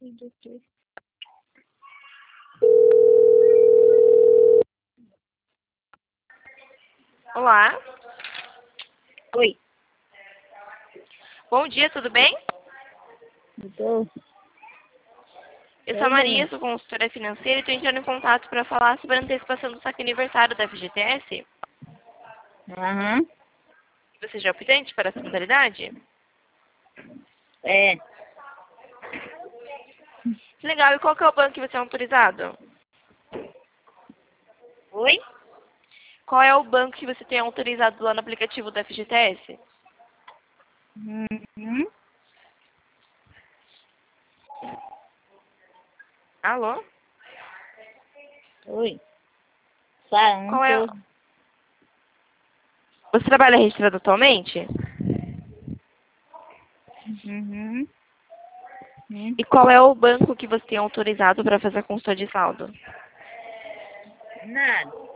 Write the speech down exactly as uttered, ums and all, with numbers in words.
Olá. Oi. Bom dia, tudo bem? Tô. Eu sou a Maria, sou consultora financeira e estou entrando em contato para falar sobre a antecipação do saque aniversário da F G T S. Aham. Você já é optante para essa modalidade? É. Legal, e qual que é o banco que você é autorizado? Oi? Qual é o banco que você tem autorizado lá no aplicativo da F G T S? Uhum. Alô? Oi. Tá, não Qual é... tô. Você trabalha registrado atualmente? Uhum. Uhum. E qual é o banco que você tem autorizado para fazer a consulta de saldo? Nada.